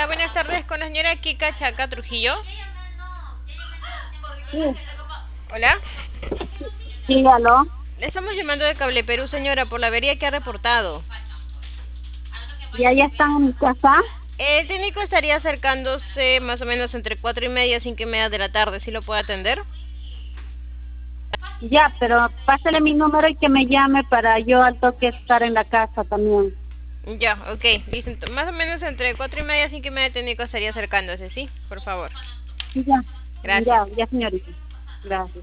Hola, buenas tardes con la señora Kika Chaca Trujillo. Sí, Hola. sí, aló. Le estamos llamando de Cable Perú, señora, por la avería que ha reportado. Ya están en mi casa. El técnico estaría acercándose más o menos entre 4:30 y 5:30 de la tarde. ¿Sí lo puede atender? Ya, pero pásale mi número y que me llame para yo al toque estar en la casa también. Ya, ok. Listo. Más o menos entre 4:30 y 5:30 el técnico estaría acercándose, ¿sí? Por favor. Ya, Gracias. ya, señorita. Gracias.